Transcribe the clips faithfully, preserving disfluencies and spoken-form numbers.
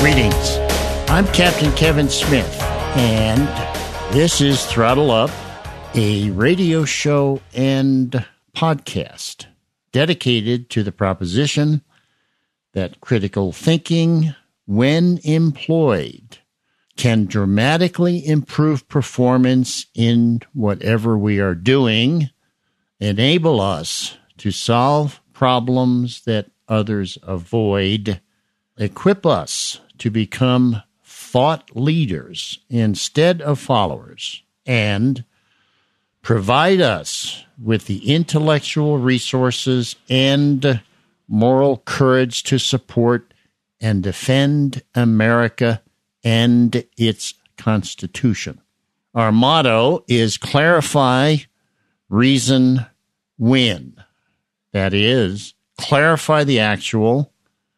Greetings. I'm Captain Kevin Smith, and this is Throttle Up, a radio show and podcast dedicated to the proposition that critical thinking, when employed, can dramatically improve performance in whatever we are doing, enable us to solve problems that others avoid, equip us to become thought leaders instead of followers, and provide us with the intellectual resources and moral courage to support and defend America and its Constitution. Our motto is clarify, reason, win. That is, clarify the actual,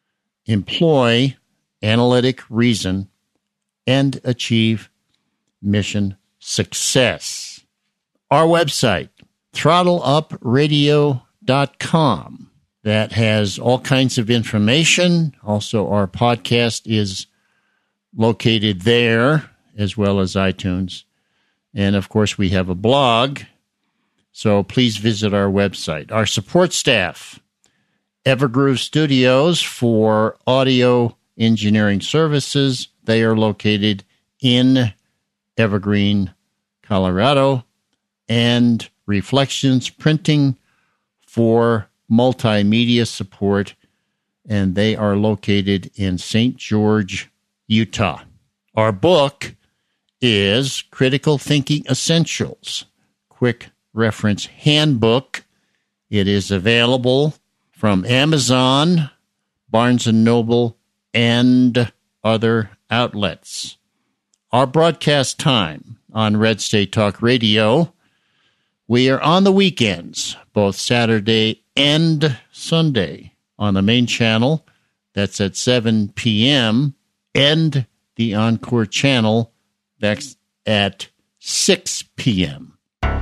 employ analytic reason, and achieve mission success. Our website, throttle up radio dot com, that has all kinds of information. Also, our podcast is located there, as well as iTunes. And, of course, we have a blog, so please visit our website. Our support staff, Evergroove Studios for audio engineering services. They are located in Evergreen, Colorado. And Reflections Printing for multimedia support, and they are located in Saint George, Utah. Our book is Critical Thinking Essentials, Quick Reference Handbook. It is available from Amazon, Barnes and Noble, and other outlets. Our broadcast time on Red State Talk Radio, we are on the weekends, both Saturday and Sunday, on the main channel. That's at seven p.m., and the Encore channel, that's at six p.m.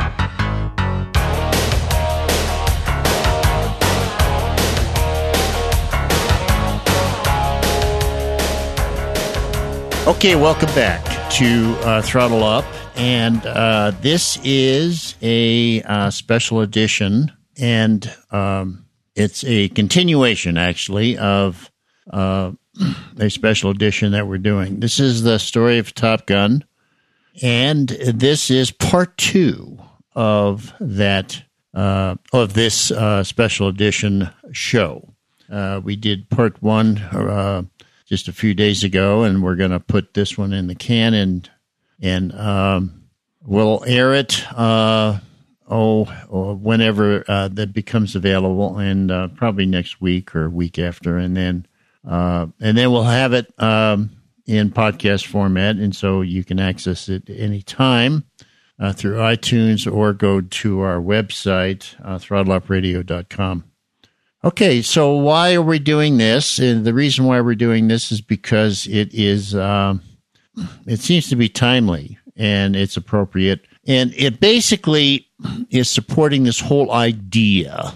Okay, welcome back to uh, Throttle Up, and uh, this is a uh, special edition, and um, it's a continuation, actually, of uh, a special edition that we're doing. This is the story of Top Gun, and this is part two of that uh, of this uh, special edition show. Uh, we did part one Uh, just a few days ago, and we're going to put this one in the can, and, and um, we'll air it uh, oh or whenever uh, that becomes available, and uh, probably next week or week after, and then uh, and then we'll have it um, in podcast format, and so you can access it any time uh, through iTunes or go to our website, uh, throttle up radio dot com. Okay, so why are we doing this? And the reason why we're doing this is because it is, um, it seems to be timely and it's appropriate. And it basically is supporting this whole idea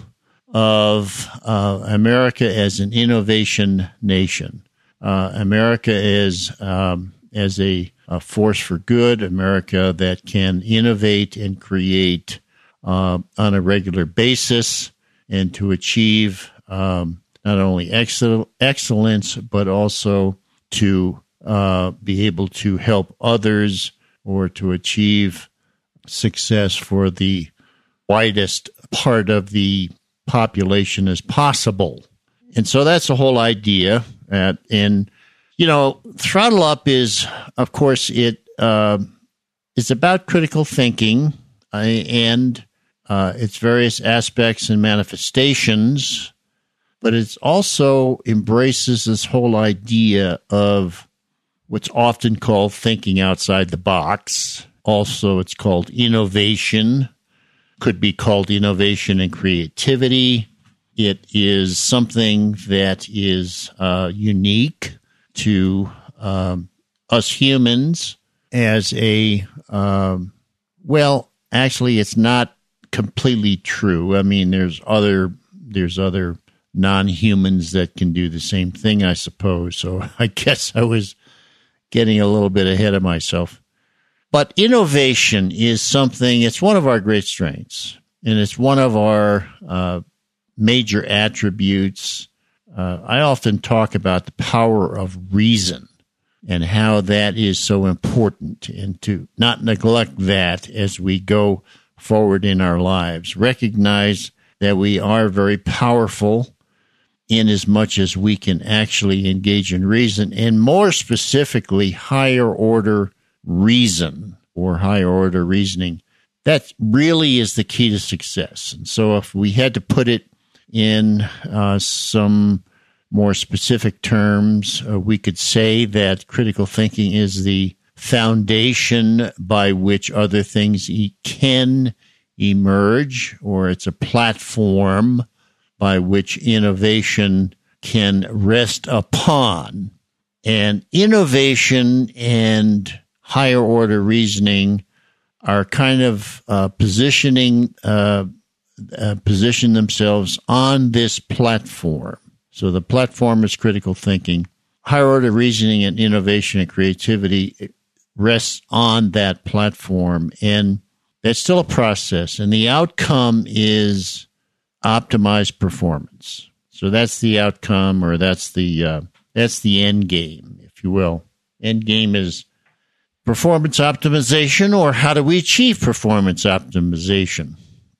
of uh, America as an innovation nation. Uh, America is um, as a, a force for good, America that can innovate and create uh, on a regular basis, and to achieve um, not only excel- excellence, but also to uh, be able to help others or to achieve success for the widest part of the population as possible. And so that's the whole idea. At, and, you know, Throttle Up is, of course, it uh, is about critical thinking uh, and Uh, its various aspects and manifestations, but it also embraces this whole idea of what's often called thinking outside the box. Also, it's called innovation, could be called innovation and creativity. It is something that is uh, unique to um, us humans as a, um, well, actually, it's not completely true. I mean, there's other there's other non-humans that can do the same thing, I suppose. So I guess I was getting a little bit ahead of myself. But innovation is something, it's one of our great strengths, and it's one of our uh, major attributes. Uh, I often talk about the power of reason and how that is so important, and to not neglect that as we go forward in our lives. Recognize that we are very powerful in as much as we can actually engage in reason, and more specifically, higher order reason or higher order reasoning. That really is the key to success. And so if we had to put it in uh, some more specific terms, uh, we could say that critical thinking is the foundation by which other things e- can emerge, or it's a platform by which innovation can rest upon. And innovation and higher order reasoning are kind of uh, positioning uh, uh, position themselves on this platform. So the platform is critical thinking. Higher order reasoning and innovation and creativity rests on that platform, and that's still a process. And the outcome is optimized performance. So that's the outcome, or that's the uh, that's the end game, if you will. End game is performance optimization, or how do we achieve performance optimization?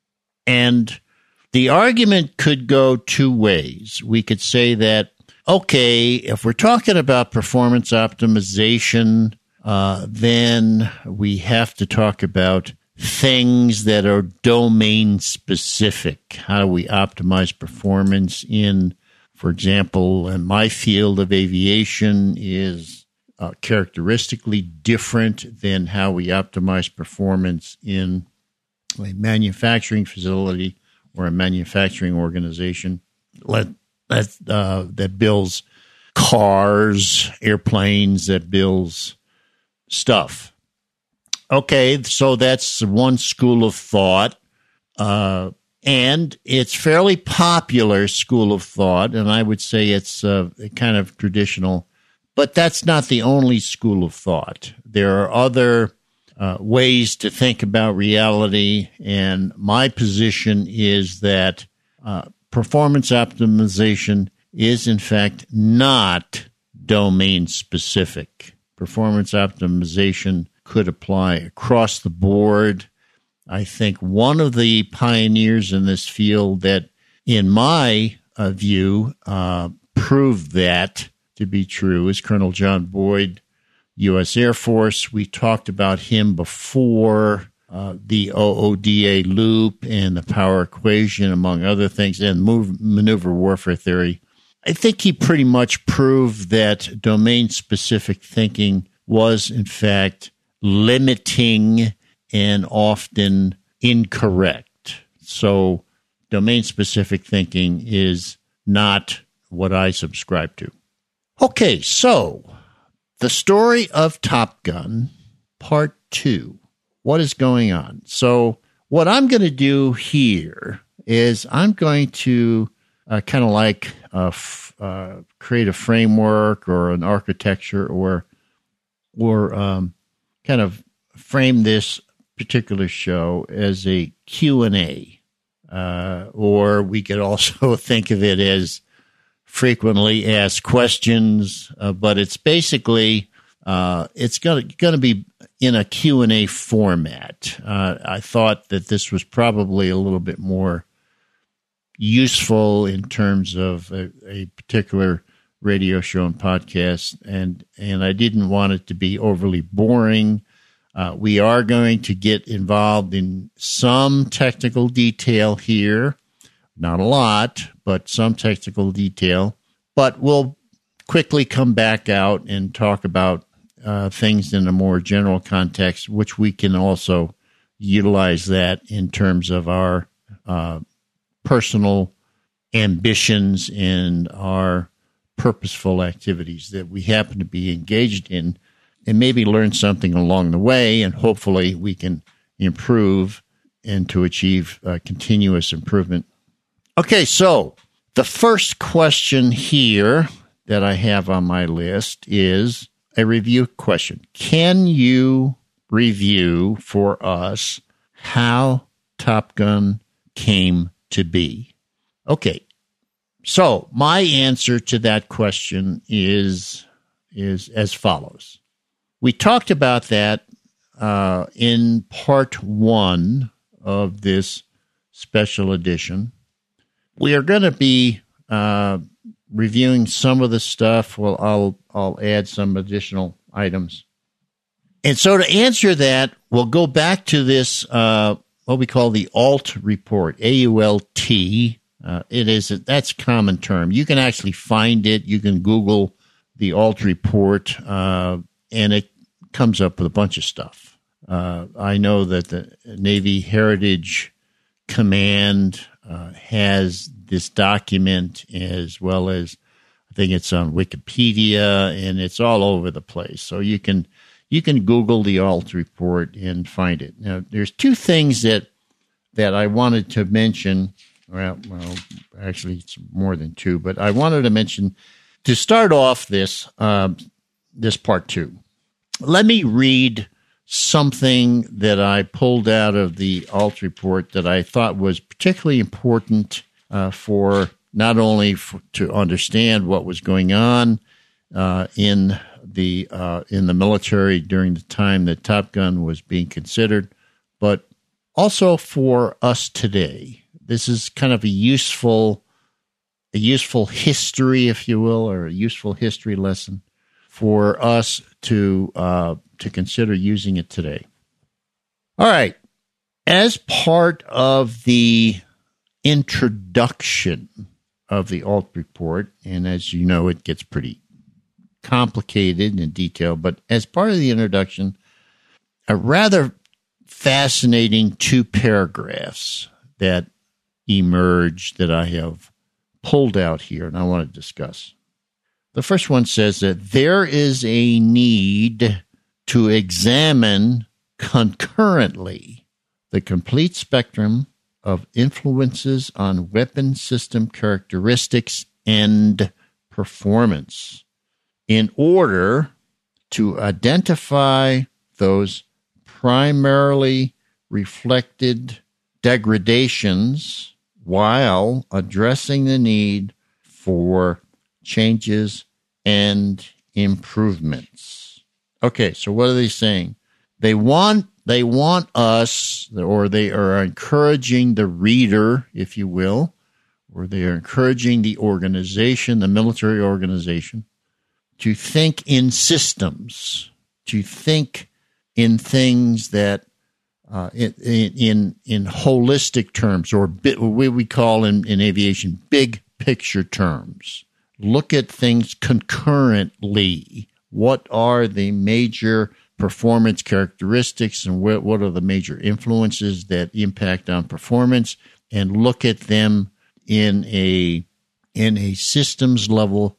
And the argument could go two ways. We could say that, okay, if we're talking about performance optimization, uh, then we have to talk about things that are domain specific. How do we optimize performance in, for example, in my field of aviation is uh, characteristically different than how we optimize performance in a manufacturing facility or a manufacturing organization that, that, uh, that builds cars, airplanes, that builds stuff. Okay, so that's one school of thought, uh, and it's fairly popular school of thought, and I would say it's uh, kind of traditional, but that's not the only school of thought. There are other uh, ways to think about reality, and my position is that uh, performance optimization is, in fact, not domain-specific. Performance optimization could apply across the board. I think one of the pioneers in this field that, in my uh, view, uh, proved that to be true is Colonel John Boyd, U S Air Force. We talked about him before, uh, the O O D A loop and the power equation, among other things, and move, maneuver warfare theory. I think he pretty much proved that domain-specific thinking was, in fact, limiting and often incorrect. So domain-specific thinking is not what I subscribe to. Okay, so the story of Top Gun, part two. What is going on? So what I'm going to do here is I'm going to uh, kind of like uh, f- uh, create a framework or an architecture or or um, kind of frame this particular show as a Q and A, uh, or we could also think of it as frequently asked questions, uh, but it's basically, uh, it's going to be in a Q and A format. Uh, I thought that this was probably a little bit more useful in terms of a, a particular radio show and podcast, and and I didn't want it to be overly boring. Uh, we are going to get involved in some technical detail here, not a lot, but some technical detail. But we'll quickly come back out and talk about uh, things in a more general context, which we can also utilize that in terms of our uh, personal ambitions and our purposeful activities that we happen to be engaged in, and maybe learn something along the way, and hopefully we can improve and to achieve uh, continuous improvement. Okay, so The first question here that I have on my list is a review question. Can you review for us how Top Gun came to be? Okay, so my answer to that question is, is as follows. We talked about that uh, in part one of this special edition. We are going to be uh, reviewing some of the stuff. Well, I'll I'll add some additional items. And so to answer that, we'll go back to this, uh, what we call the A U L T report, A U L T. Uh, it is, a, that's a common term. You can actually find it. You can Google the A U L T report, uh, and it comes up with a bunch of stuff. Uh, I know that the Navy Heritage Command uh, has this document, as well as I think it's on Wikipedia, and it's all over the place. So you can you can Google the A U L T report and find it. Now, there's two things that that I wanted to mention. Well, well, actually, it's more than two, but I wanted to mention to start off this uh, this part two. Let me read something that I pulled out of the A U L T report that I thought was particularly important uh, for not only for, to understand what was going on uh, in the uh, in the military during the time that Top Gun was being considered, but also for us today. This is kind of a useful, a useful history, if you will, or a useful history lesson for us to uh, to consider using it today. All right. As part of the introduction of the A U L T report, and as you know, it gets pretty complicated and detailed, but as part of the introduction, a rather fascinating two paragraphs that emerged that I have pulled out here, and I want to discuss. The first one says that there is a need to examine concurrently the complete spectrum of influences on weapon system characteristics and performance in order to identify those primarily reflected degradations while addressing the need for changes and improvements. Okay, so what are they saying? They want they want us, or they are encouraging the reader, if you will, or they are encouraging the organization, the military organization, to think in systems, to think in things that uh, in, in in holistic terms, or bit, what we call in, in aviation big picture terms. Look at things concurrently. What are the major performance characteristics, and what, what are the major influences that impact on performance? And look at them in a in a systems level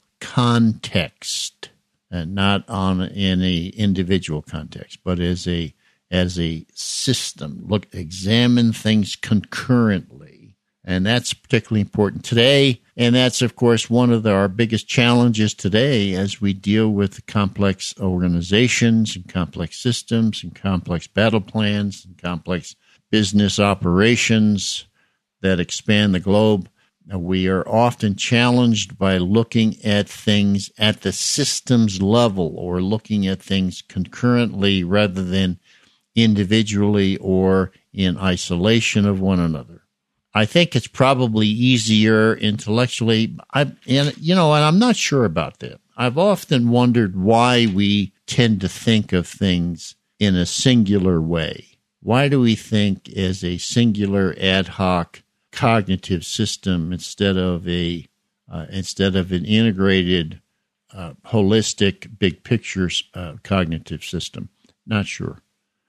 context, and not on in a individual context, but as a as a system. Look, examine things concurrently, and that's particularly important today. And that's, of course, one of the, our biggest challenges today as we deal with complex organizations and complex systems and complex battle plans and complex business operations that expand the globe. We are often challenged by looking at things at the systems level, or looking at things concurrently rather than individually or in isolation of one another. I think it's probably easier intellectually. I, and you know, and I'm not sure about that. I've often wondered why we tend to think of things in a singular way. Why do we think as a singular ad hoc cognitive system instead of a uh, instead of an integrated, uh, holistic, big picture uh, cognitive system? Not sure.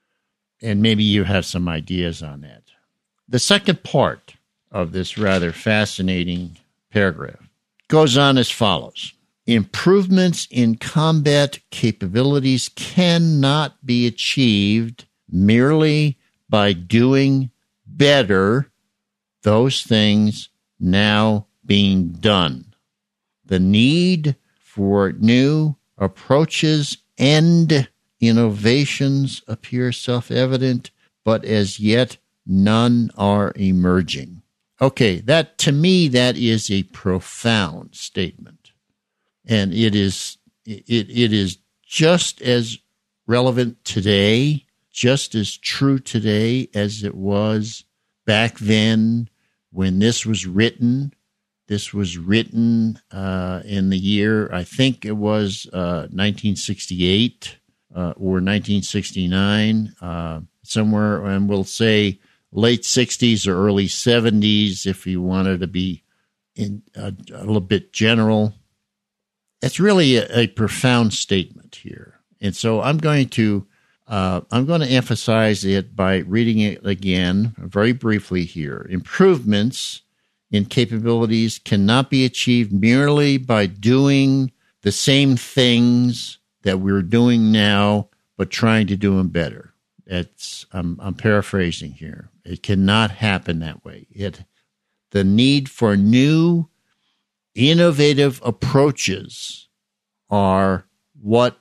And maybe you have some ideas on that. The second part of this rather fascinating paragraph goes on as follows. Improvements in combat capabilities cannot be achieved merely by doing better those things now being done. The need for new approaches and innovations appear self-evident, but as yet none are emerging. Okay, that to me, that is a profound statement. And it is it, it is just as relevant today, just as true today as it was back then when this was written. This was written uh, in the year, I think it was uh, nineteen sixty-eight uh, or nineteen sixty-nine, uh, somewhere, and we'll say late sixties or early seventies if you wanted to be in a, a little bit general. It's really a, a profound statement here. And so I'm going to uh, I'm going to emphasize it by reading it again very briefly here. Improvements in capabilities cannot be achieved merely by doing the same things that we're doing now, but trying to do them better. It's I'm, I'm paraphrasing here. It cannot happen that way. It the need for new, innovative approaches are what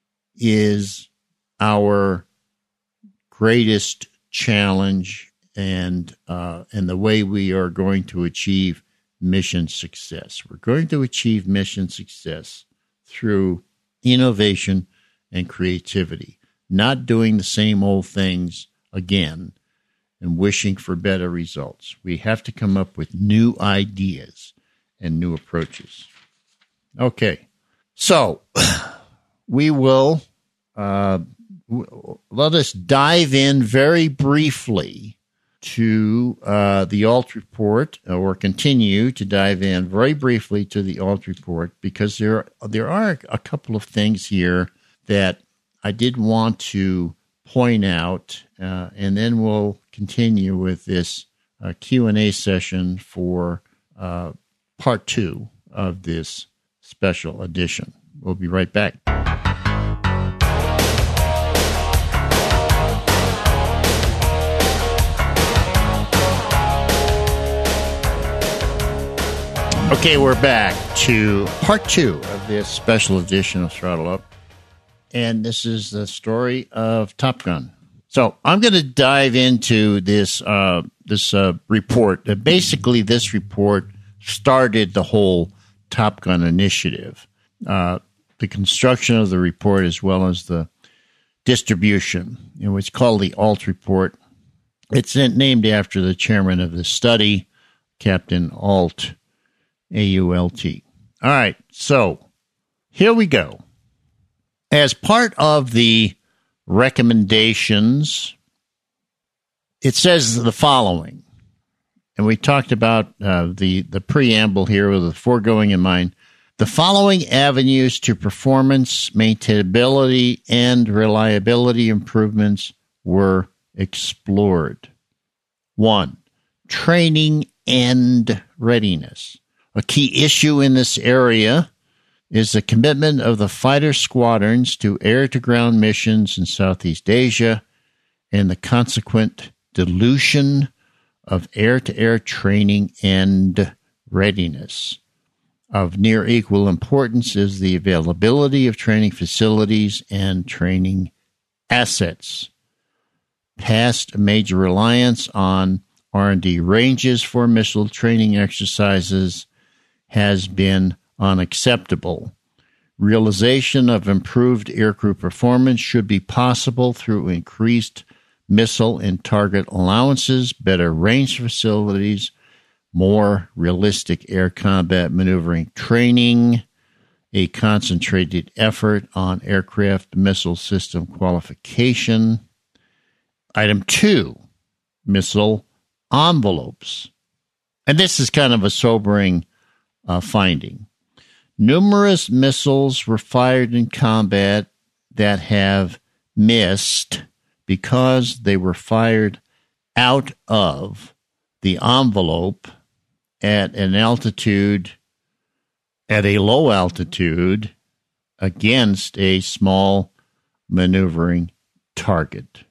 is our greatest challenge and uh, and the way we are going to achieve mission success. We're going to achieve mission success through innovation and creativity, not doing the same old things again and wishing for better results. We have to come up with new ideas and new approaches. Okay, so we will uh, w- let us dive in very briefly to uh, the A L T report, or continue to dive in very briefly to the A L T report, because there there are a couple of things here that I did want to point out, uh, and then we'll continue with this uh, Q and A session for uh, part two of this special edition. We'll be right back. Okay, we're back to part two of this special edition of Throttle Up. And this is the story of Top Gun. So I'm going to dive into this uh, this uh, report. Uh, basically, this report started the whole Top Gun initiative. Uh, the construction of the report as well as the distribution. You know, it's called the A L T report. It's named after the chairman of the study, Captain Alt. A U L T. All right, so here we go. As part of the recommendations, it says the following, and we talked about uh, the, the preamble here with the foregoing in mind. The following avenues to performance, maintainability, and reliability improvements were explored. One, training and readiness. A key issue in this area is the commitment of the fighter squadrons to air-to-ground missions in Southeast Asia and the consequent dilution of air-to-air training and readiness. Of near equal importance is the availability of training facilities and training assets. Past major reliance on R and D ranges for missile training exercises has been unacceptable. Realization of improved aircrew performance should be possible through increased missile and target allowances, better range facilities, more realistic air combat maneuvering training, a concentrated effort on aircraft missile system qualification. Item two, missile envelopes. And this is kind of a sobering uh, finding. Numerous missiles were fired in combat that have missed because they were fired out of the envelope at an altitude, at a low altitude, against a small maneuvering target.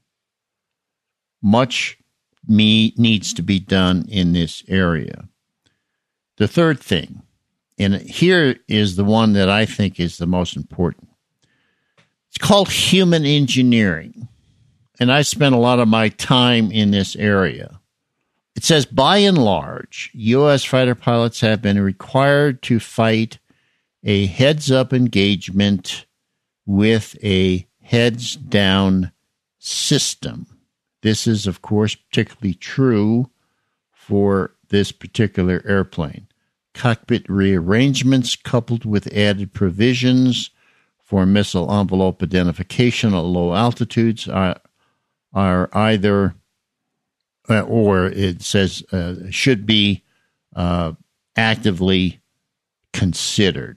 Much me needs to be done in this area. the third thing, and here is the one that I think is the most important. It's called human engineering, and I spent a lot of my time in this area. It says, by and large, U S fighter pilots have been required to fight a heads-up engagement with a heads-down system. This is, of course, particularly true for this particular airplane. Cockpit rearrangements coupled with added provisions for missile envelope identification at low altitudes are, are either, uh, or it says, uh, should be uh, actively considered.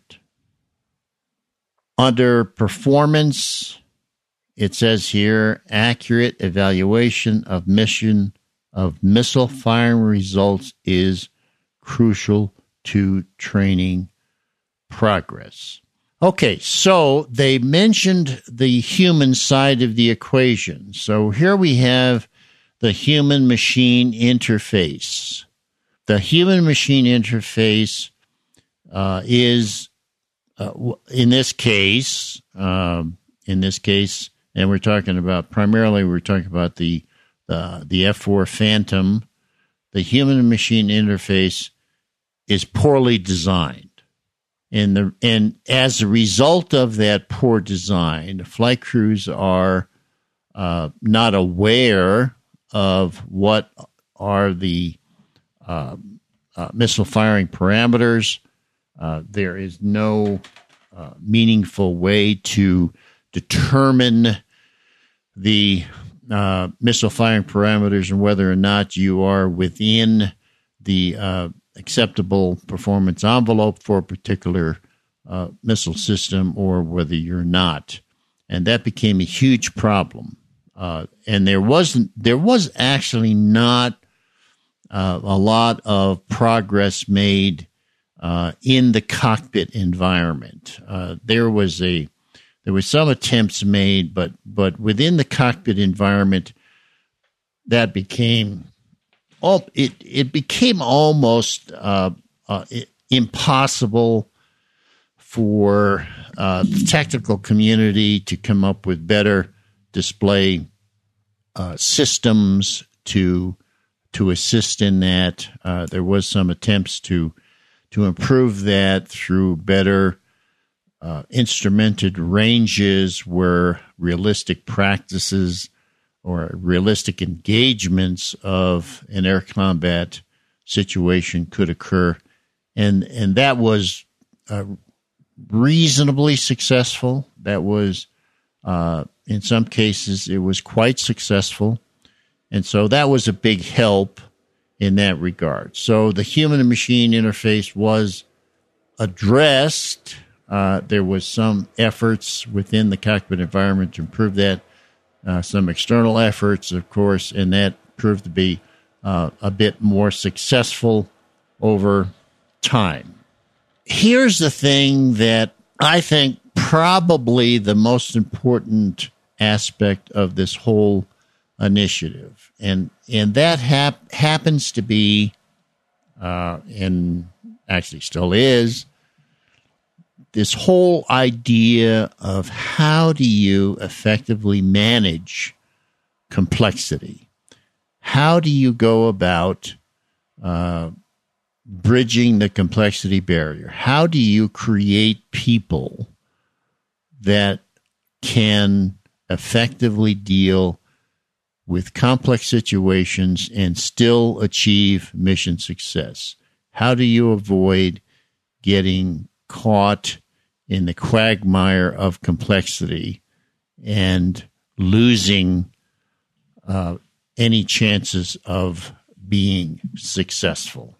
Under performance, it says here, accurate evaluation of mission of missile firing results is crucial to training progress. Okay, so they mentioned the human side of the equation. So here we have the human-machine interface. The human-machine interface uh, is, uh, in this case, um, in this case, and we're talking about, primarily we're talking about the uh, the F four Phantom, the human-machine interface is poorly designed. And, the, and as a result of that poor design, flight crews are uh, not aware of what are the uh, uh, missile firing parameters. Uh, there is no uh, meaningful way to determine the uh, missile firing parameters and whether or not you are within the uh, acceptable performance envelope for a particular uh, missile system or whether you're not. And that became a huge problem. Uh, and there wasn't, there was actually not uh, a lot of progress made uh, in the cockpit environment. Uh, there was a, there were some attempts made, but but within the cockpit environment, that became Oh, it, it became almost uh, uh, impossible for uh, the technical community to come up with better display uh, systems to to assist in that. Uh, there was some attempts to to improve that through better uh, instrumented ranges where realistic practices or realistic engagements of an air combat situation could occur. And and that was uh, reasonably successful. That was, uh, in some cases, it was quite successful. And so that was a big help in that regard. So the human and machine interface was addressed. Uh, there was some efforts within the cockpit environment to improve that. Uh, some external efforts, of course, and that proved to be uh, a bit more successful over time. Here's the thing that I think probably the most important aspect of this whole initiative, and and that hap- happens to be, uh, and actually still is, this whole idea of how do you effectively manage complexity? How do you go about uh, bridging the complexity barrier? How do you create people that can effectively deal with complex situations and still achieve mission success? How do you avoid getting caught in the quagmire of complexity and losing uh, any chances of being successful?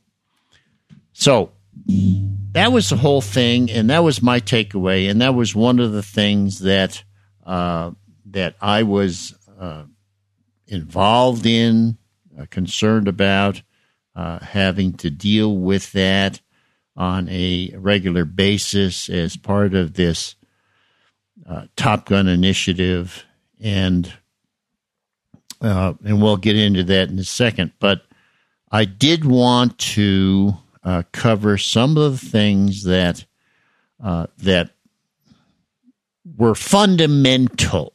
So that was the whole thing, and that was my takeaway, and that was one of the things that uh, that I was uh, involved in, uh, concerned about, uh, having to deal with that on a regular basis as part of this uh, Top Gun initiative, and uh, and we'll get into that in a second. But I did want to uh, cover some of the things that uh, that were fundamental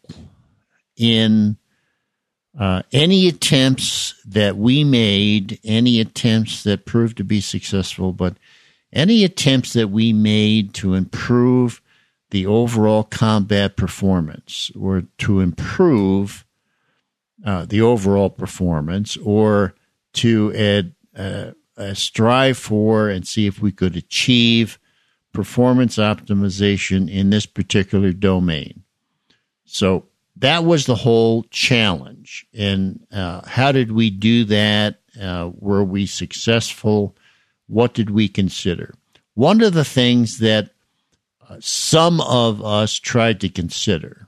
in uh, any attempts that we made, any attempts that proved to be successful, but any attempts that we made to improve the overall combat performance, or to improve uh, the overall performance, or to add, uh, uh, strive for and see if we could achieve performance optimization in this particular domain. So that was the whole challenge. And uh, how did we do that? Uh, were we successful? What did we consider? One of the things that uh, some of us tried to consider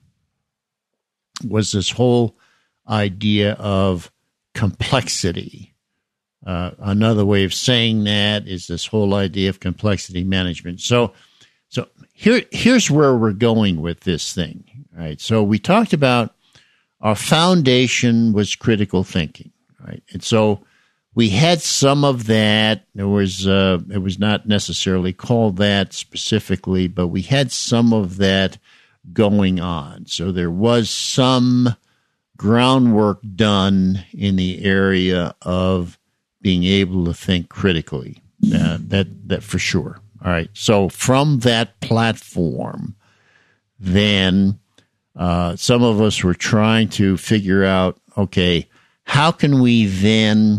was this whole idea of complexity. Uh, another way of saying that is this whole idea of complexity management. So, so here, here's where we're going with this thing, right? So we talked about our foundation was critical thinking, right? And so we had some of that. There was, uh, it was not necessarily called that specifically, but we had some of that going on. So there was some groundwork done in the area of being able to think critically. Uh, that that for sure. All right. So from that platform, then uh, some of us were trying to figure out, okay, how can we then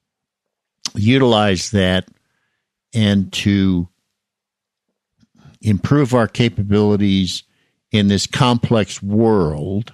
utilize that and to improve our capabilities in this complex world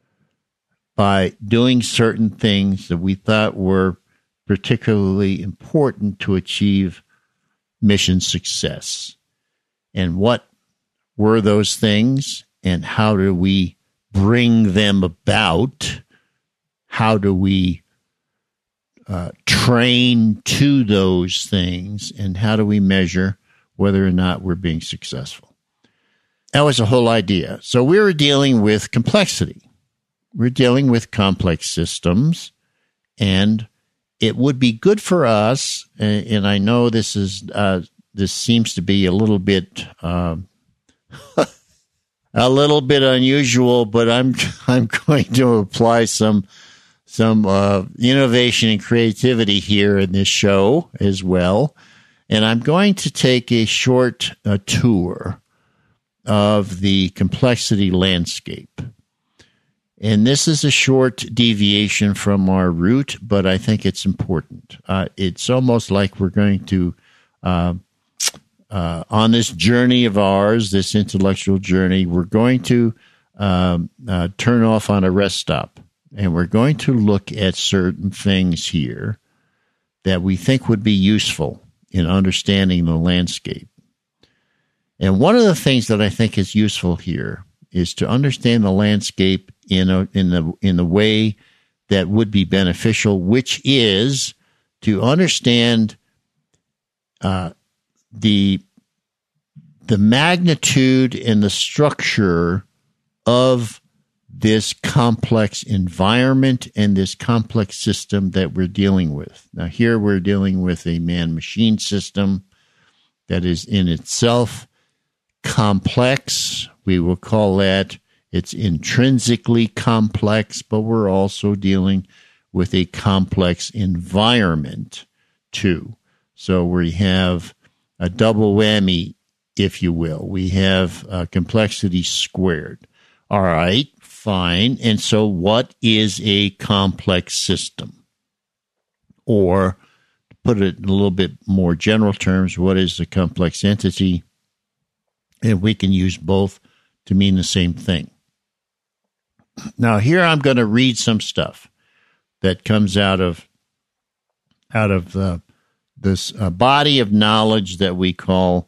by doing certain things that we thought were particularly important to achieve mission success. And what were those things, and how do we bring them about? How do we uh, train to those things, and how do we measure whether or not we're being successful? That was the whole idea. So we were dealing with complexity. We're dealing with complex systems, and it would be good for us, and I know this is uh, this seems to be a little bit uh, a little bit unusual, but I'm I'm going to apply some some uh, innovation and creativity here in this show as well, and I'm going to take a short uh, tour of the complexity landscape. And this is a short deviation from our route, but I think it's important. Uh, it's almost like we're going to, uh, uh, on this journey of ours, this intellectual journey, we're going to um, uh, turn off on a rest stop. And we're going to look at certain things here that we think would be useful in understanding the landscape. And one of the things that I think is useful here is to understand the landscape in a, in the in the way that would be beneficial, which is to understand uh, the the magnitude and the structure of this complex environment and this complex system that we're dealing with. Now, here we're dealing with a man-machine system that is in itself complex. We will call that it's intrinsically complex, but we're also dealing with a complex environment too. So we have a double whammy, if you will. We have uh, complexity squared. All right, fine. And so what is a complex system? Or to put it in a little bit more general terms, what is a complex entity? And we can use both to mean the same thing. Now, here I'm going to read some stuff that comes out of out of uh, this uh, body of knowledge that we call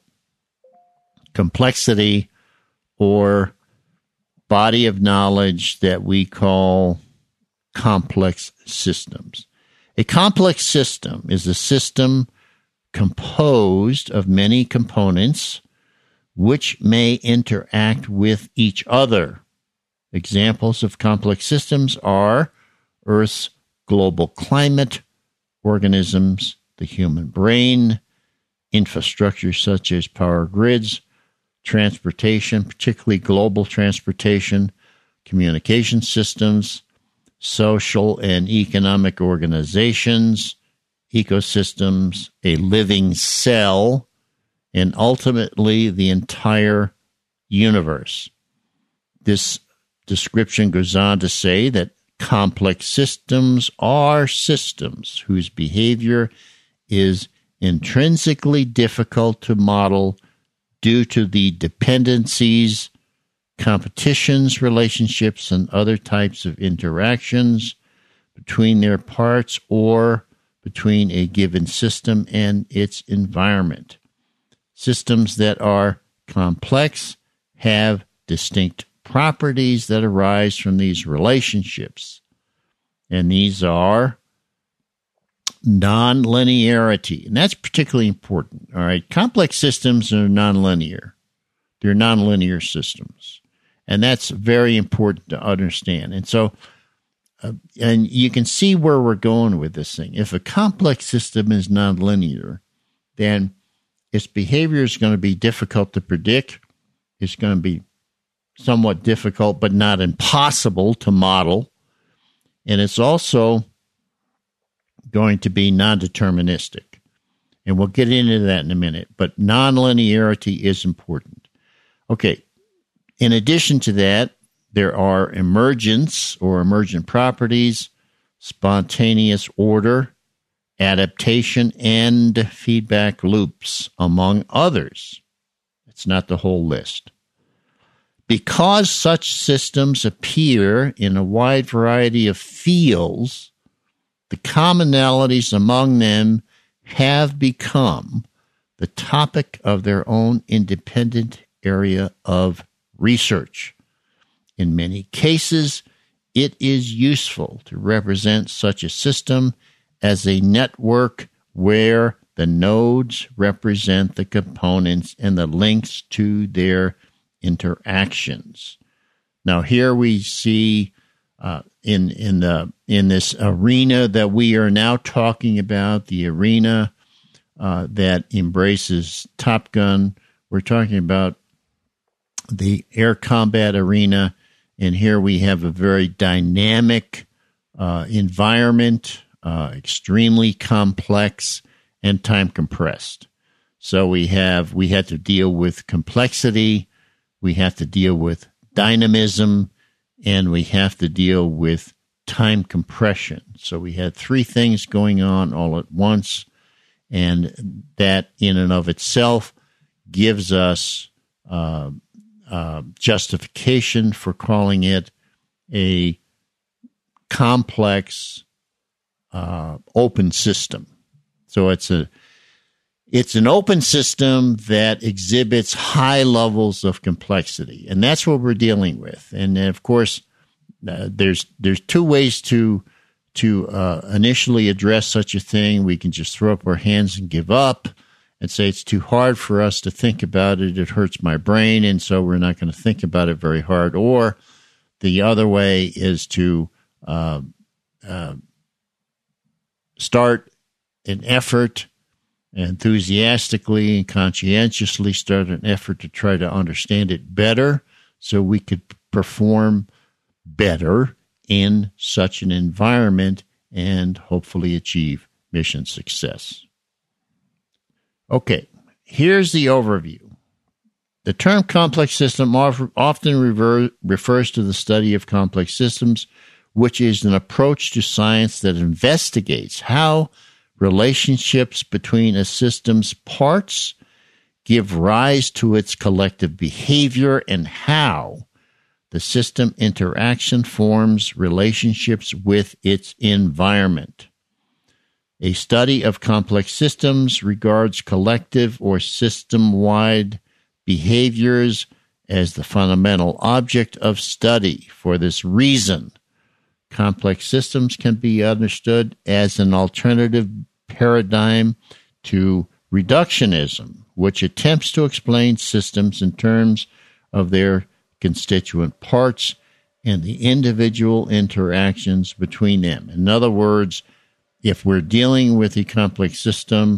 complexity, or body of knowledge that we call complex systems. A complex system is a system composed of many components which may interact with each other. Examples of complex systems are Earth's global climate, organisms, the human brain, infrastructure such as power grids, transportation, particularly global transportation, communication systems, social and economic organizations, ecosystems, a living cell, and ultimately the entire universe. This description goes on to say that complex systems are systems whose behavior is intrinsically difficult to model due to the dependencies, competitions, relationships, and other types of interactions between their parts or between a given system and its environment. Systems that are complex have distinct properties that arise from these relationships, and these are nonlinearity, and that's particularly important. All right, complex systems are nonlinear. They're nonlinear systems, and that's very important to understand. And so, uh, and you can see where we're going with this thing. If a complex system is nonlinear, then its behavior is going to be difficult to predict. It's going to be somewhat difficult, but not impossible to model. And it's also going to be non-deterministic. And we'll get into that in a minute. But nonlinearity is important. Okay. In addition to that, there are emergence or emergent properties, spontaneous order, adaptation, and feedback loops, among others. It's not the whole list. Because such systems appear in a wide variety of fields, the commonalities among them have become the topic of their own independent area of research. In many cases, it is useful to represent such a system as a network where the nodes represent the components and the links to their interactions. Now, here we see uh, in in the in this arena that we are now talking about, the arena uh, that embraces Top Gun. We're talking about the air combat arena, and here we have a very dynamic uh, environment, uh, extremely complex and time compressed. So we have we had to deal with complexity. We have to deal with dynamism, and we have to deal with time compression. So we had three things going on all at once, and that in and of itself gives us uh, uh, justification for calling it a complex uh, open system. So it's a It's an open system that exhibits high levels of complexity, and that's what we're dealing with. And of course, uh, there's there's two ways to to uh, initially address such a thing. We can just throw up our hands and give up and say it's too hard for us to think about it. It hurts my brain, and so we're not going to think about it very hard. Or the other way is to uh, uh, start an effort, enthusiastically and conscientiously start an effort to try to understand it better so we could perform better in such an environment and hopefully achieve mission success. Okay, here's the overview. The term complex system often rever- refers to the study of complex systems, which is an approach to science that investigates how relationships between a system's parts give rise to its collective behavior and how the system interaction forms relationships with its environment. A study of complex systems regards collective or system-wide behaviors as the fundamental object of study. For this reason, complex systems can be understood as an alternative paradigm to reductionism, which attempts to explain systems in terms of their constituent parts and the individual interactions between them. In other words, if we're dealing with a complex system,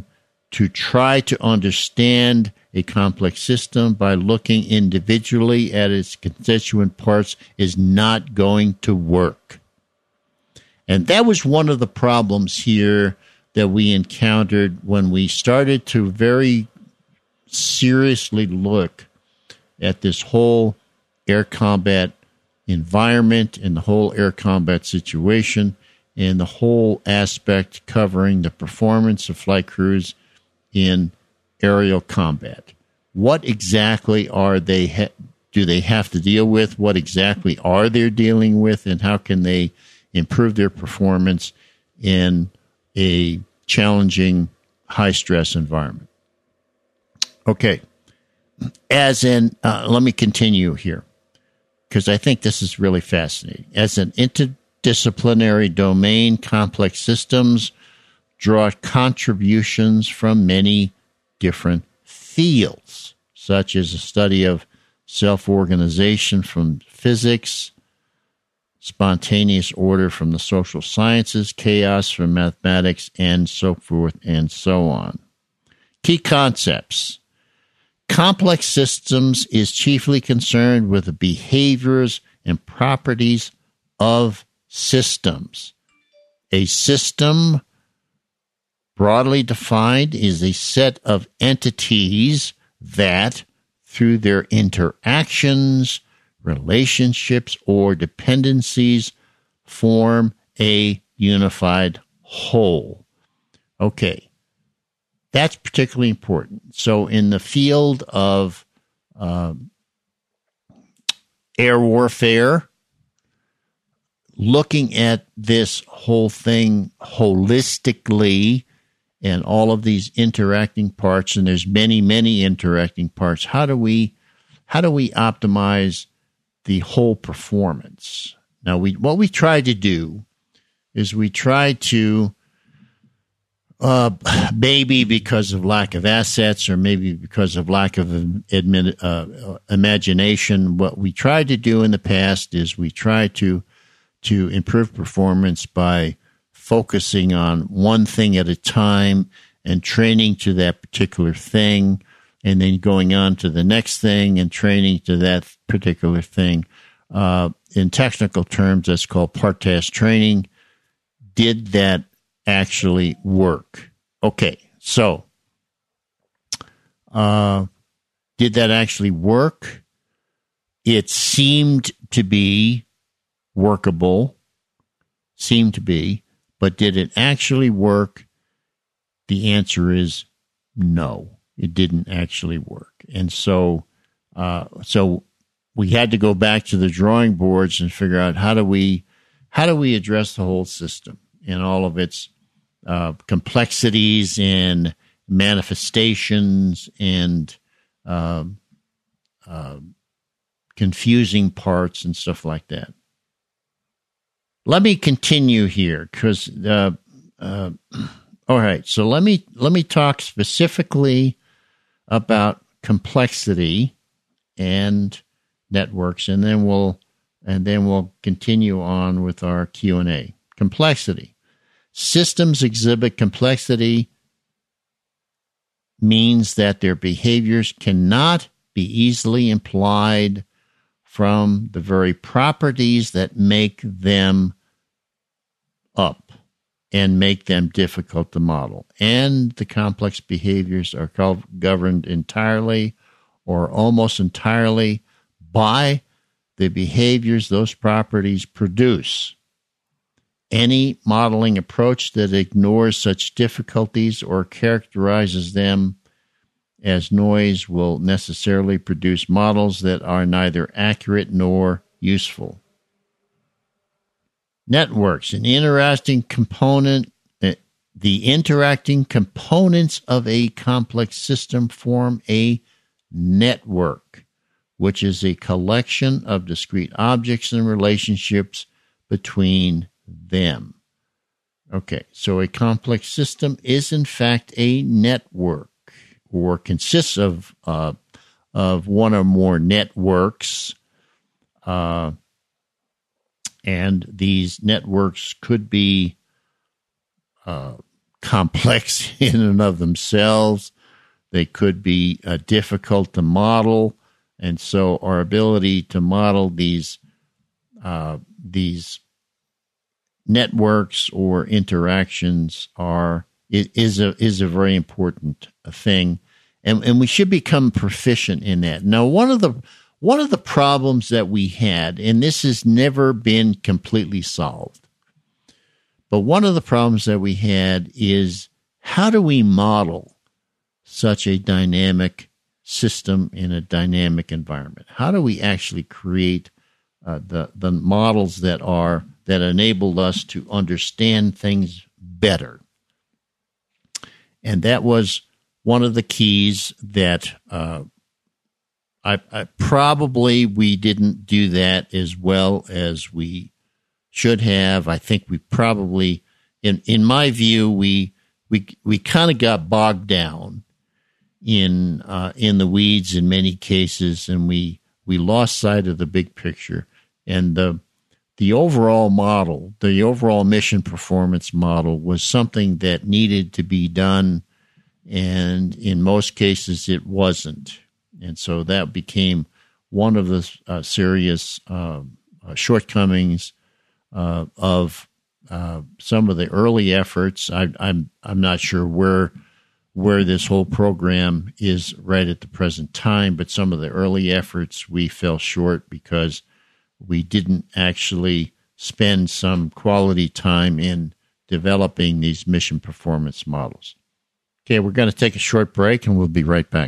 to try to understand a complex system by looking individually at its constituent parts is not going to work. And that was one of the problems here that we encountered when we started to very seriously look at this whole air combat environment and the whole air combat situation and the whole aspect covering the performance of flight crews in aerial combat. What exactly are they ha- do they have to deal with? What exactly are they dealing with, and how can they improve their performance in a challenging, high-stress environment? Okay. As in, uh, let me continue here, because I think this is really fascinating. As an interdisciplinary domain, complex systems draw contributions from many different fields, such as a study of self-organization from physics, spontaneous order from the social sciences, chaos from mathematics, and so forth and so on. Key concepts. Complex systems is chiefly concerned with the behaviors and properties of systems. A system, broadly defined, is a set of entities that, through their interactions, relationships, or dependencies, form a unified whole. Okay, that's particularly important. So in the field of uh, air warfare, looking at this whole thing holistically and all of these interacting parts, and there's many, many interacting parts, how do we how do we optimize the whole performance? Now, we what we try to do is we try to, uh, maybe because of lack of assets or maybe because of lack of admin, uh, imagination, what we tried to do in the past is we try to to improve performance by focusing on one thing at a time and training to that particular thing, and then going on to the next thing and training to that particular thing. Uh, in technical terms, that's called part-task training. Did that actually work? Okay, so uh, did that actually work? It seemed to be workable, seemed to be, but did it actually work? The answer is no, it didn't actually work. And so, uh, so we had to go back to the drawing boards and figure out how do we, how do we address the whole system and all of its uh, complexities and manifestations and uh, uh, confusing parts and stuff like that. Let me continue here because, uh, uh, all right. So let me let me talk specifically about complexity and networks, and then we'll and then we'll continue on with our Q and A. Complexity. Systems exhibit complexity means that their behaviors cannot be easily implied from the very properties that make them up and make them difficult to model. And the complex behaviors are governed entirely or almost entirely by the behaviors those properties produce. Any modeling approach that ignores such difficulties or characterizes them as noise will necessarily produce models that are neither accurate nor useful. Networks, an interesting component, the interacting components of a complex system form a network, which is a collection of discrete objects and relationships between them. Okay, so a complex system is in fact a network, or consists of uh, of one or more networks, uh, and these networks could be uh, complex in and of themselves. They could be uh, difficult to model. And so our ability to model these uh, these networks or interactions are is a is a very important thing, and and we should become proficient in that. Now, one of the one of the problems that we had, and this has never been completely solved, but one of the problems that we had is how do we model such a dynamic system in a dynamic environment? How do we actually create uh, the the models that are that enable us to understand things better? And that was one of the keys that uh, I, I probably we didn't do that as well as we should have. I think we probably, in in my view, we we we kind of got bogged down in uh, in the weeds in many cases, and we we lost sight of the big picture. And the the overall model, the overall mission performance model, was something that needed to be done, and in most cases it wasn't. And so that became one of the uh, serious uh, uh, shortcomings uh, of uh, some of the early efforts. I, I'm I'm not sure where where this whole program is right at the present time, but some of the early efforts we fell short because we didn't actually spend some quality time in developing these mission performance models. Okay, we're going to take a short break, and we'll be right back.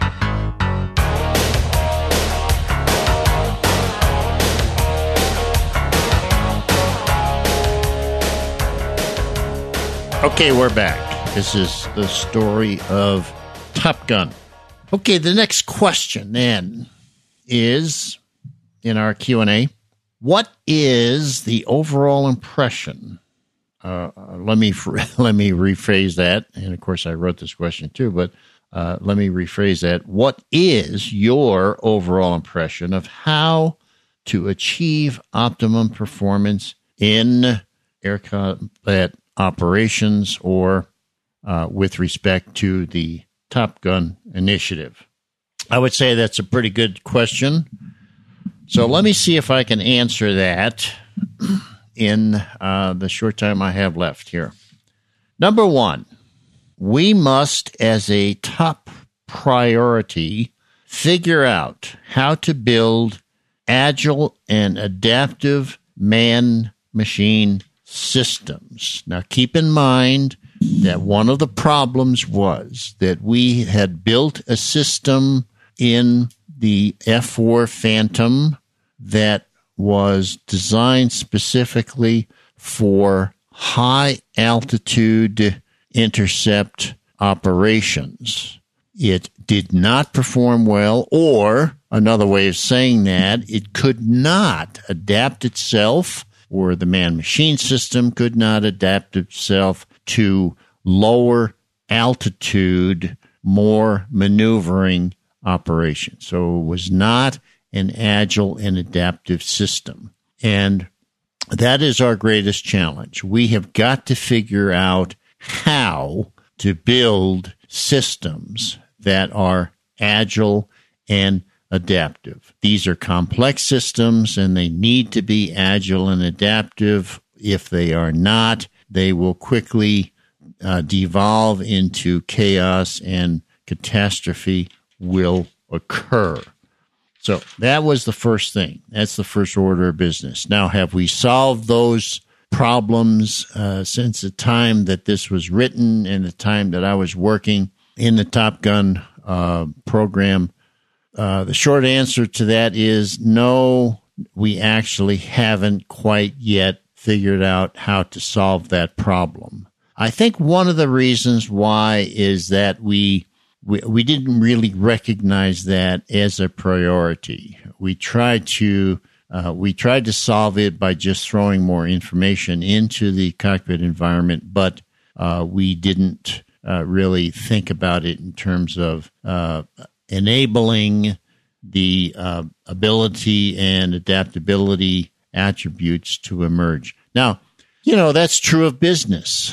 Okay, we're back. This is the story of Top Gun. Okay, the next question then is, in our Q and A, what is the overall impression? Uh, let me let me rephrase that. And of course, I wrote this question too, but uh, let me rephrase that. What is your overall impression of how to achieve optimum performance in air combat operations, or uh, with respect to the Top Gun initiative? I would say that's a pretty good question. So let me see if I can answer that in uh, the short time I have left here. Number one, we must, as a top priority, figure out how to build agile and adaptive man-machine systems. Now, keep in mind that one of the problems was that we had built a system in the F four Phantom that was designed specifically for high altitude intercept operations. It did not perform well, or another way of saying that, it could not adapt itself, or the man-machine system could not adapt itself to lower altitude, more maneuvering operations. So it was not an agile and adaptive system. And that is our greatest challenge. We have got to figure out how to build systems that are agile and adaptive. These are complex systems, and they need to be agile and adaptive. If they are not, they will quickly uh, devolve into chaos, and catastrophe will occur. So that was the first thing. That's the first order of business. Now, have we solved those problems uh, since the time that this was written and the time that I was working in the Top Gun uh, program? Uh, the short answer to that is no, we actually haven't quite yet figured out how to solve that problem. I think one of the reasons why is that we We, we didn't really recognize that as a priority. We tried to uh, we tried to solve it by just throwing more information into the cockpit environment, but uh, we didn't uh, really think about it in terms of uh, enabling the uh, ability and adaptability attributes to emerge. Now, you know, that's true of business.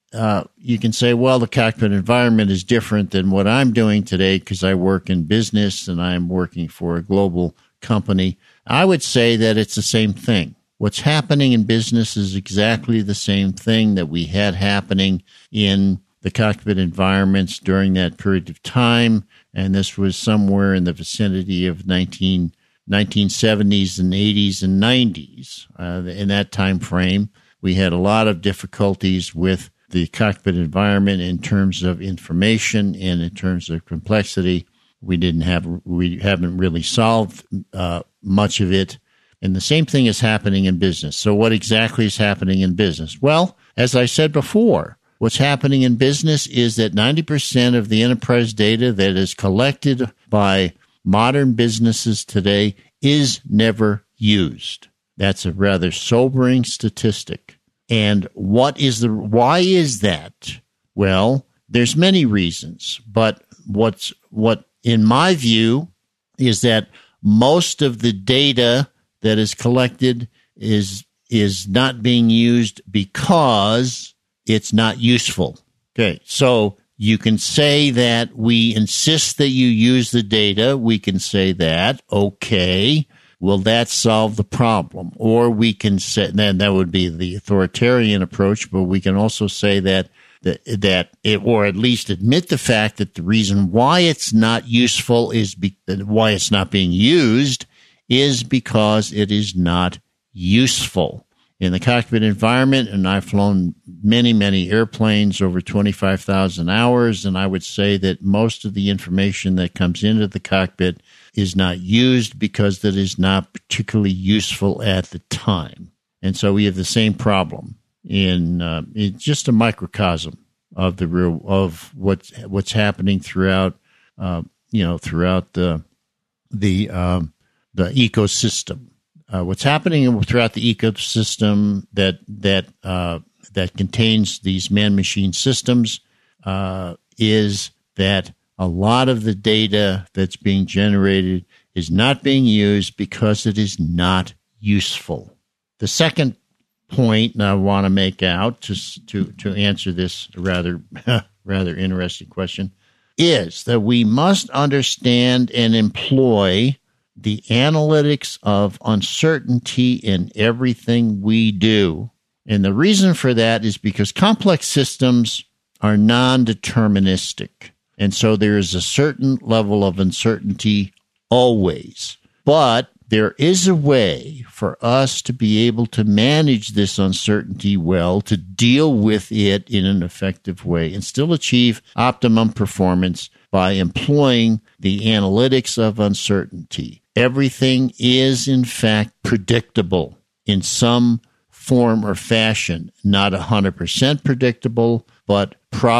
uh, you can say, well, the cockpit environment is different than what I'm doing today because I work in business and I'm working for a global company. I would say that it's the same thing. What's happening in business is exactly the same thing that we had happening in the cockpit environments during that period of time. And this was somewhere in the vicinity of nineteen, nineteen seventies and eighties and nineties. Uh, in that time frame, we had a lot of difficulties with the cockpit environment in terms of information and in terms of complexity. We didn't have, we haven't really solved uh, much of it. And the same thing is happening in business. So what exactly is happening in business? Well, as I said before, what's happening in business is that ninety percent of the enterprise data that is collected by modern businesses today is never used. That's a rather sobering statistic. And what is the, why is that? Well, there's many reasons, but what's, what in my view is that most of the data that is collected is, is not being used because it's not useful. Okay. So you can say that we insist that you use the data. We can say that. Okay. Will that solve the problem? Or we can say, then that would be the authoritarian approach, but we can also say that, that, that it, or at least admit the fact that the reason why it's not useful is be, why it's not being used is because it is not useful. In the cockpit environment, and I've flown many, many airplanes over twenty-five thousand hours, and I would say that most of the information that comes into the cockpit is not used because that is not particularly useful at the time. And so we have the same problem in, uh, it's just a microcosm of the real, of what's, what's happening throughout, uh, you know, throughout the, the, um, the ecosystem. Uh, what's happening throughout the ecosystem that that uh, that contains these man-machine systems uh, is that a lot of the data that's being generated is not being used because it is not useful. The second point I want to make out to to to answer this rather rather interesting question is that we must understand and employ the analytics of uncertainty in everything we do. And the reason for that is because complex systems are non-deterministic. And so there is a certain level of uncertainty always. But there is a way for us to be able to manage this uncertainty well, to deal with it in an effective way, and still achieve optimum performance by employing the analytics of uncertainty. Everything is, in fact, predictable in some form or fashion. Not one hundred percent predictable, but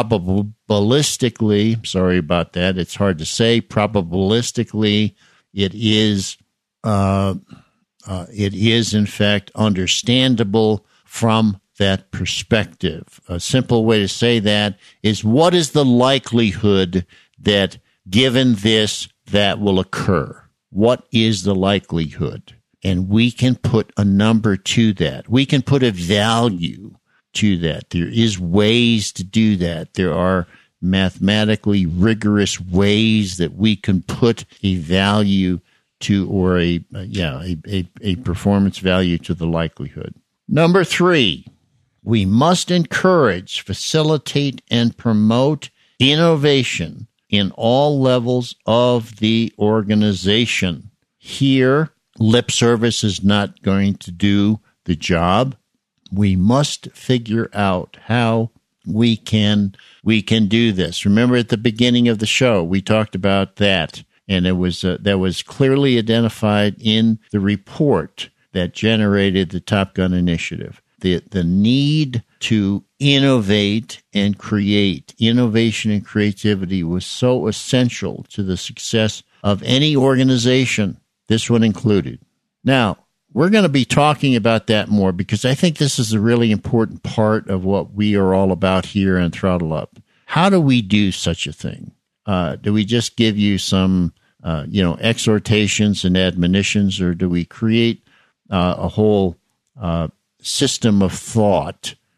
probabilistically, sorry about that, it's hard to say, probabilistically, it is, uh, uh, it is, in fact, understandable from that perspective. A simple way to say that is, what is the likelihood that given this, that will occur? What is the likelihood? And we can put a number to that. We can put a value to that. There is ways to do that. There are mathematically rigorous ways that we can put a value to, or a, uh, yeah, a, a, a performance value to the likelihood. Number three, we must encourage, facilitate, and promote innovation in all levels of the organization. Here, lip service is not going to do the job. We must figure out how we can we can do this. Remember at the beginning of the show, we talked about that, and it was uh, that was clearly identified in the report that generated the Top Gun initiative. The the need to innovate and create. Innovation and creativity was so essential to the success of any organization, this one included. Now, we're going to be talking about that more because I think this is a really important part of what we are all about here on Throttle Up. How do we do such a thing? Uh, do we just give you some, uh, you know, exhortations and admonitions, or do we create uh, a whole uh, system of thought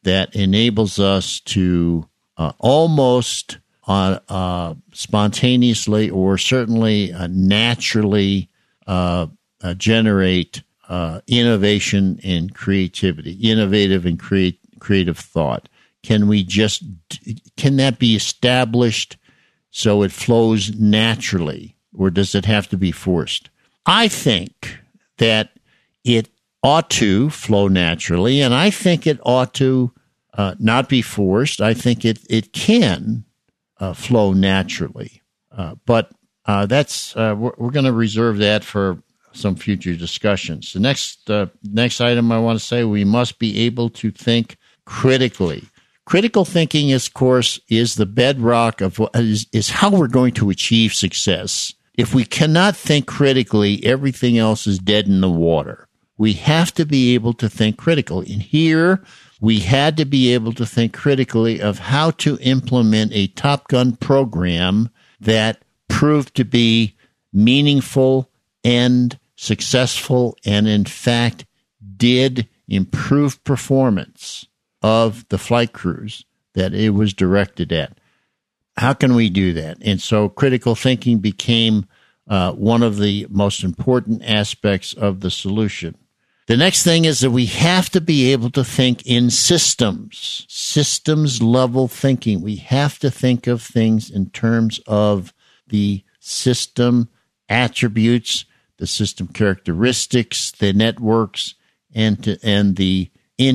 that enables us to uh, almost uh, uh, spontaneously or certainly uh, naturally uh, uh, generate uh, innovation and creativity, innovative and create, creative thought. Can we just, can that be established so it flows naturally, or does it have to be forced? I think that it ought to flow naturally, and I think it ought to uh, not be forced. I think it, it can uh, flow naturally. Uh, but uh, that's uh, we're, we're going to reserve that for some future discussions. The next, uh, next item I want to say, we must be able to think critically. Critical thinking, is, of course, is the bedrock of what is, is how we're going to achieve success. If we cannot think critically, everything else is dead in the water. We have to be able to think critically. And here, we had to be able to think critically of how to implement a Top Gun program that proved to be meaningful and successful, and in fact, did improve performance of the flight crews that it was directed at. How can we do that? And so critical thinking became uh, one of the most important aspects of the solution. The next thing is that we have to be able to think in systems, systems level thinking. We have to think of things in terms of the system attributes, the system characteristics, the networks, and to, and the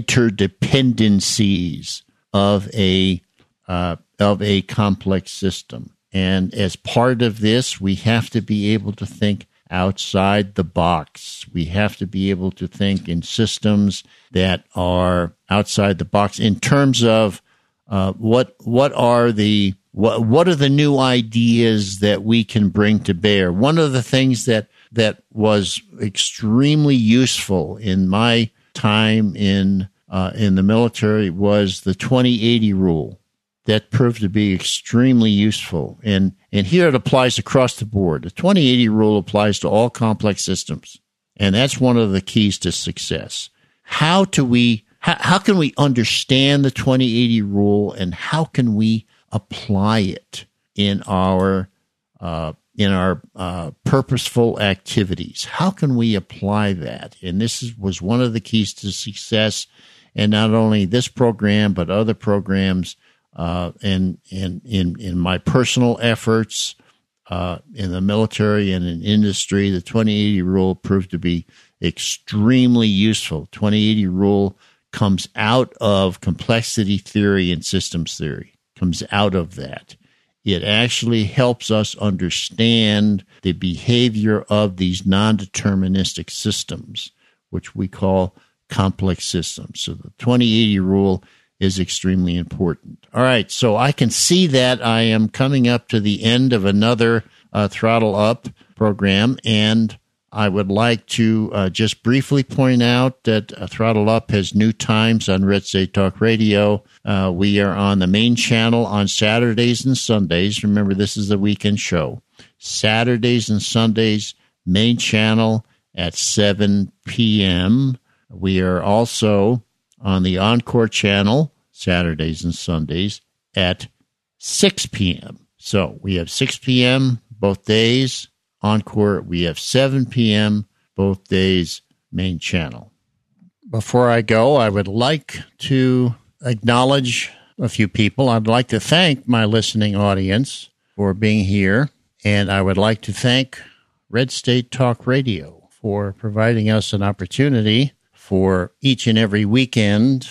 interdependencies of a uh, of a complex system. And as part of this, we have to be able to think outside the box. We have to be able to think in systems that are outside the box in terms of uh, what what are the what what are the new ideas that we can bring to bear. One of the things that that was extremely useful in my time in uh, in the military was the twenty eighty rule. That proved to be extremely useful. And and here it applies across the board. The twenty eighty rule applies to all complex systems. And that's one of the keys to success. How do we how, how can we understand the twenty eighty rule, and how can we apply it in our uh, in our uh, purposeful activities? How can we apply that? And this is, was one of the keys to success. And not only this program, but other programs. Uh, and, and in, in my personal efforts uh, in the military and in industry, the twenty eighty rule proved to be extremely useful. twenty eighty rule comes out of complexity theory and systems theory, comes out of that. It actually helps us understand the behavior of these non-deterministic systems, which we call complex systems. So the twenty eighty rule is extremely important. All right, so I can see that I am coming up to the end of another uh, Throttle Up program, and I would like to uh, just briefly point out that uh, Throttle Up has new times on Red State Talk Radio. Uh, we are on the main channel on Saturdays and Sundays. Remember, this is the weekend show. Saturdays and Sundays, main channel at seven p.m. We are also on the Encore channel, Saturdays and Sundays, at six p.m. So we have six p.m. both days. Encore, we have seven p.m. both days, main channel. Before I go, I would like to acknowledge a few people. I'd like to thank my listening audience for being here, and I would like to thank Red State Talk Radio for providing us an opportunity for each and every weekend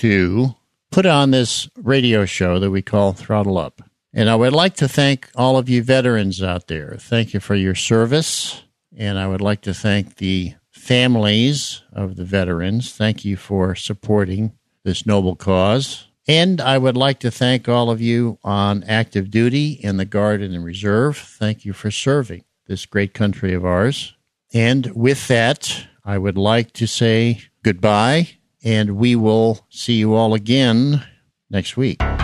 to put on this radio show that we call Throttle Up. And I would like to thank all of you veterans out there. Thank you for your service. And I would like to thank the families of the veterans. Thank you for supporting this noble cause. And I would like to thank all of you on active duty in the Guard and the Reserve. Thank you for serving this great country of ours. And with that, I would like to say goodbye, and we will see you all again next week.